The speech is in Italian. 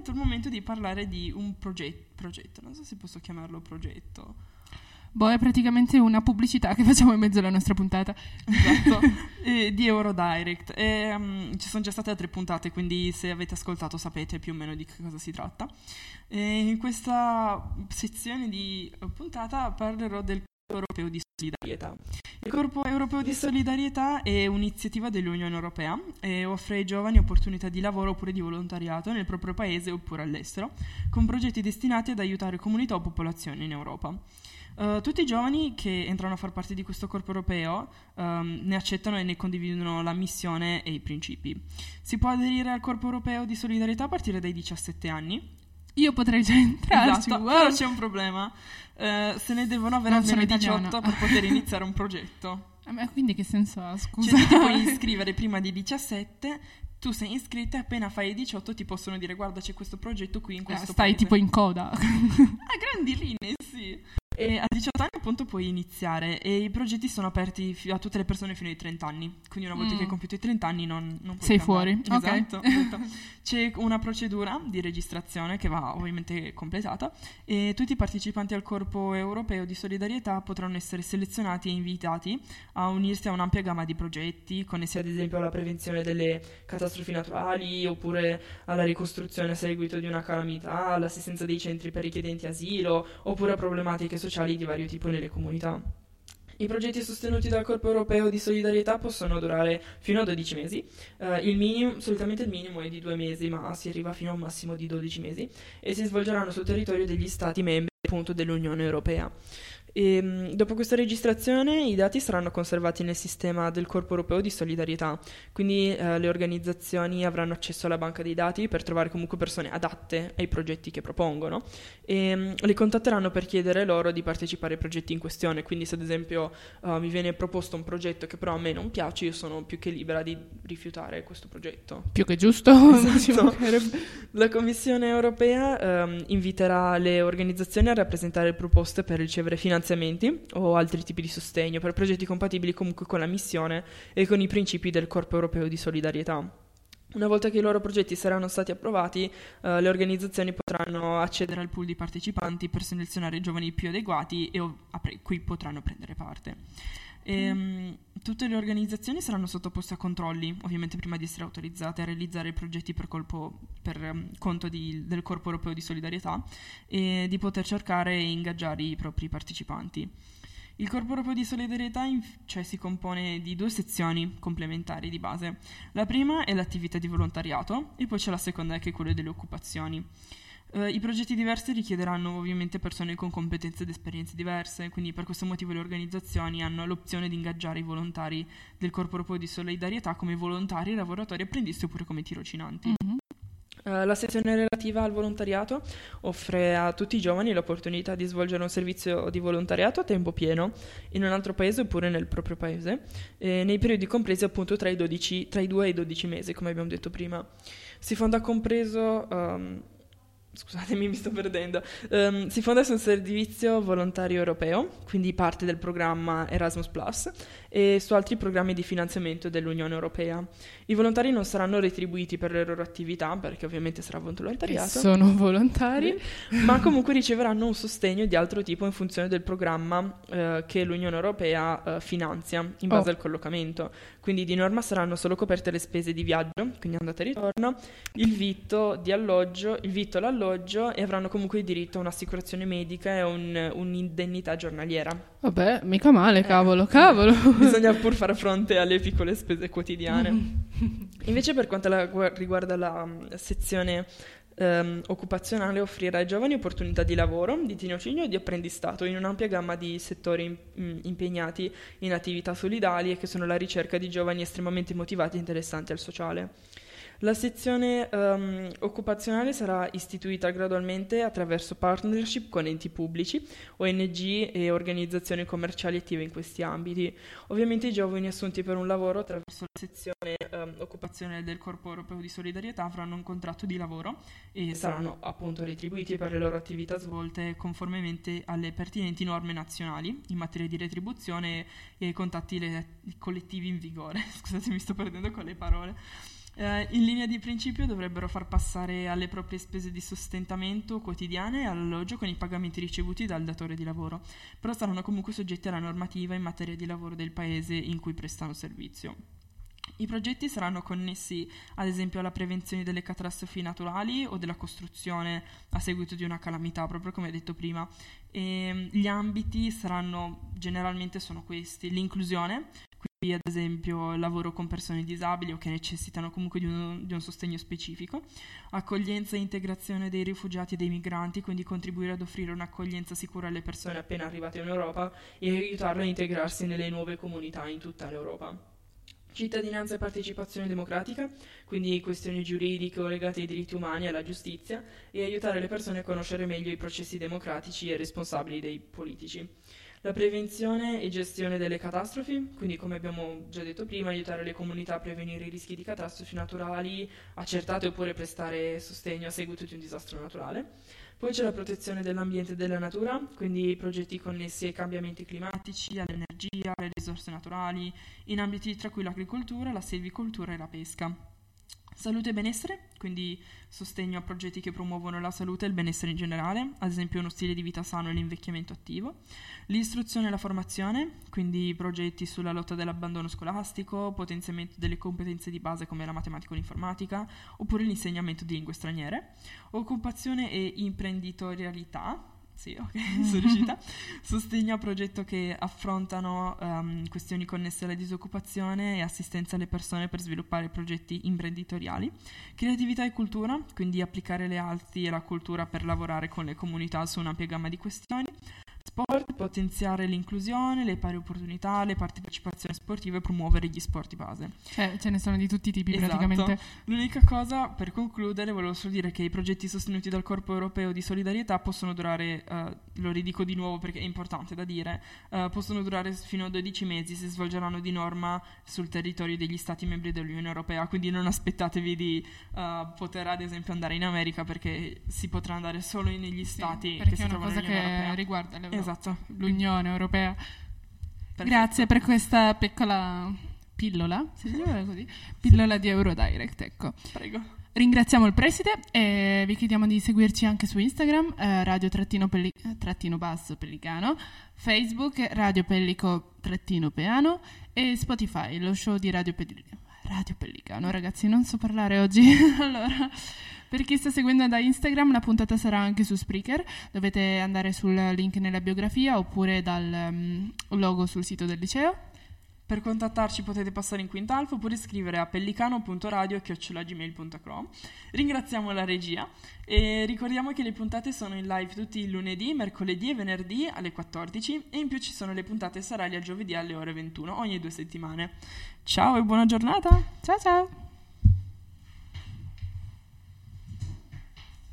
arrivato il momento di parlare di un progetto, non so se posso chiamarlo progetto. Boh, è praticamente una pubblicità che facciamo in mezzo alla nostra puntata. Esatto, di Eurodirect. Ci sono già state altre puntate, quindi se avete ascoltato sapete più o meno di che cosa si tratta. In questa sezione di puntata parlerò del Corpo Europeo di Solidarietà. Il Corpo Europeo di Solidarietà è un'iniziativa dell'Unione Europea e offre ai giovani opportunità di lavoro oppure di volontariato nel proprio paese oppure all'estero, con progetti destinati ad aiutare comunità o popolazioni in Europa. Tutti i giovani che entrano a far parte di questo corpo europeo ne accettano e ne condividono la missione e i principi. Si può aderire al Corpo Europeo di Solidarietà a partire dai 17 anni. Io potrei già entrarci, Esatto, wow. però c'è un problema. Se ne devono avere Non sono almeno 18 italiana. per poter iniziare un progetto. Ma quindi che senso ha, scusa? Cioè tu ti puoi iscrivere prima di 17, tu sei iscritta e appena fai i 18 ti possono dire guarda c'è questo progetto qui in questo Stai paese. tipo in coda. A grandi linee, sì. E a 18 anni appunto puoi iniziare e i progetti sono aperti a tutte le persone fino ai 30 anni, quindi una volta che hai compiuto i 30 anni non puoi Sei cambiare. fuori, ok. Esatto. C'è una procedura di registrazione che va ovviamente completata e tutti i partecipanti al Corpo Europeo di Solidarietà potranno essere selezionati e invitati a unirsi a un'ampia gamma di progetti connessi ad esempio alla prevenzione delle catastrofi naturali oppure alla ricostruzione a seguito di una calamità, all'assistenza dei centri per richiedenti asilo oppure a problematiche sociali di vario tipo nelle comunità. I progetti sostenuti dal Corpo Europeo di Solidarietà possono durare fino a 12 mesi. Solitamente il minimo è di 2 mesi, ma si arriva fino a un massimo di 12 mesi e si svolgeranno sul territorio degli Stati membri appunto dell'Unione Europea. E, dopo questa registrazione i dati saranno conservati nel sistema del Corpo Europeo di Solidarietà, quindi le organizzazioni avranno accesso alla banca dei dati per trovare comunque persone adatte ai progetti che propongono e le contatteranno per chiedere loro di partecipare ai progetti in questione, quindi se ad esempio mi viene proposto un progetto che però a me non piace, io sono più che libera di rifiutare questo progetto. Più che giusto. Esatto. La Commissione Europea inviterà le organizzazioni a rappresentare proposte per ricevere finanziamenti o altri tipi di sostegno per progetti compatibili comunque con la missione e con i principi del Corpo Europeo di Solidarietà. Una volta che i loro progetti saranno stati approvati, le organizzazioni potranno accedere al pool di partecipanti per selezionare i giovani più adeguati e cui potranno prendere parte. Tutte le organizzazioni saranno sottoposte a controlli, ovviamente prima di essere autorizzate a realizzare progetti per conto del Corpo Europeo di Solidarietà e di poter cercare e ingaggiare i propri partecipanti. Il Corpo Europeo di Solidarietà si compone di 2 sezioni complementari di base. La prima è l'attività di volontariato e poi c'è la seconda che è quella delle occupazioni. I progetti diversi richiederanno ovviamente persone con competenze ed esperienze diverse, quindi per questo motivo le organizzazioni hanno l'opzione di ingaggiare i volontari del Corpo Europeo di Solidarietà come volontari, lavoratori, apprendisti oppure come tirocinanti. La sezione relativa al volontariato offre a tutti i giovani l'opportunità di svolgere un servizio di volontariato a tempo pieno in un altro paese oppure nel proprio paese, nei periodi compresi appunto tra i 2 e i 12 mesi, come abbiamo detto prima. Si fonda compreso... Scusatemi, mi sto perdendo. Si fonda sul servizio volontario europeo, quindi parte del programma Erasmus+, e su altri programmi di finanziamento dell'Unione Europea. I volontari non saranno retribuiti per le loro attività, perché ovviamente sarà volontariato. Sono volontari. Ma comunque riceveranno un sostegno di altro tipo in funzione del programma che l'Unione Europea finanzia in base al collocamento. Quindi di norma saranno solo coperte le spese di viaggio, quindi andata e ritorno, il vitto, l'alloggio e avranno comunque diritto a un'assicurazione medica e un'indennità giornaliera. Vabbè, mica male, cavolo. Bisogna pur fare fronte alle piccole spese quotidiane. Invece per quanto riguarda la sezione occupazionale, offrirà ai giovani opportunità di lavoro, di tirocinio e di apprendistato in un'ampia gamma di settori impegnati in attività solidali e che sono la ricerca di giovani estremamente motivati e interessanti al sociale. La sezione occupazionale sarà istituita gradualmente attraverso partnership con enti pubblici, ONG e organizzazioni commerciali attive in questi ambiti. Ovviamente i giovani assunti per un lavoro attraverso la sezione occupazionale del Corpo Europeo di Solidarietà avranno un contratto di lavoro e saranno appunto retribuiti per le loro attività svolte conformemente alle pertinenti norme nazionali in materia di retribuzione e ai contatti collettivi in vigore. Scusate, mi sto perdendo con le parole. In linea di principio dovrebbero far passare alle proprie spese di sostentamento quotidiane e all'alloggio con i pagamenti ricevuti dal datore di lavoro, però saranno comunque soggetti alla normativa in materia di lavoro del paese in cui prestano servizio. I progetti saranno connessi ad esempio alla prevenzione delle catastrofi naturali o della costruzione a seguito di una calamità, proprio come detto prima. E gli ambiti generalmente sono questi: l'inclusione, quindi ad esempio il lavoro con persone disabili o che necessitano comunque di un sostegno specifico, accoglienza e integrazione dei rifugiati e dei migranti, quindi contribuire ad offrire un'accoglienza sicura alle persone appena arrivate in Europa e aiutarle a integrarsi nelle nuove comunità in tutta l'Europa. Cittadinanza e partecipazione democratica, quindi questioni giuridiche o legate ai diritti umani e alla giustizia, e aiutare le persone a conoscere meglio i processi democratici e responsabili dei politici. La prevenzione e gestione delle catastrofi, quindi come abbiamo già detto prima, aiutare le comunità a prevenire i rischi di catastrofi naturali accertate oppure prestare sostegno a seguito di un disastro naturale. Poi c'è la protezione dell'ambiente e della natura, quindi progetti connessi ai cambiamenti climatici, all'energia, alle risorse naturali, in ambiti tra cui l'agricoltura, la selvicoltura e la pesca. Salute e benessere, quindi sostegno a progetti che promuovono la salute e il benessere in generale, ad esempio uno stile di vita sano e l'invecchiamento attivo. L'istruzione e la formazione, quindi progetti sulla lotta dell'abbandono scolastico, potenziamento delle competenze di base come la matematica o l'informatica, oppure l'insegnamento di lingue straniere. Occupazione e imprenditorialità. Sì, ok, sono riuscita. Sostegno a progetti che affrontano questioni connesse alla disoccupazione e assistenza alle persone per sviluppare progetti imprenditoriali. Creatività e cultura, quindi applicare le arti e la cultura per lavorare con le comunità su un'ampia gamma di questioni. Sport, potenziare l'inclusione, le pari opportunità, le partecipazioni sportive e promuovere gli sport di base. Ce ne sono di tutti i tipi, esatto. Praticamente. L'unica cosa, per concludere, volevo solo dire che i progetti sostenuti dal Corpo Europeo di Solidarietà possono durare, lo ridico di nuovo perché è importante da dire, possono durare fino a 12 mesi, si svolgeranno di norma sul territorio degli Stati membri dell'Unione Europea, quindi non aspettatevi di poter ad esempio andare in America, perché si potrà andare solo negli Stati che si trovano nell'Unione Europea. Perché è una cosa che riguarda l'Europa. Esatto. L'Unione Europea. Perfetto. Grazie per questa piccola pillola, si dice così? Pillola di Eurodirect, ecco. Prego. Ringraziamo il preside e vi chiediamo di seguirci anche su Instagram, radio-pellicano, Facebook, Radio Pellico-peano e Spotify, lo show di Radio Pellicano. Ragazzi, non so parlare oggi. Allora, per chi sta seguendo da Instagram, la puntata sarà anche su Spreaker. Dovete andare sul link nella biografia oppure dal logo sul sito del liceo. Per contattarci potete passare in Quintalfo oppure scrivere a pellicano.radio@gmail.com. Ringraziamo la regia e ricordiamo che le puntate sono in live tutti i lunedì, mercoledì e venerdì alle 14 e in più ci sono le puntate serali al giovedì alle ore 21 ogni 2 settimane. Ciao e buona giornata! Ciao ciao!